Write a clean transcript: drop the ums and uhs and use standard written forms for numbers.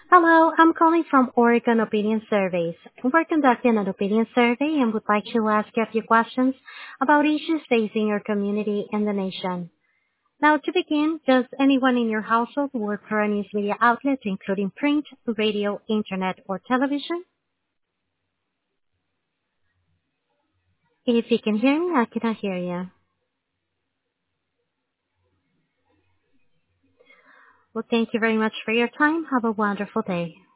Hello, I'm calling from Oregon Opinion Surveys. We're conducting an opinion survey and would like to ask you a few questions about issues facing your community and the nation. Now, to begin, does anyone in your household work for a news media outlet, including print, radio, internet, or television? If you can hear me, I cannot hear you. Well, thank you very much for your time. Have a wonderful day.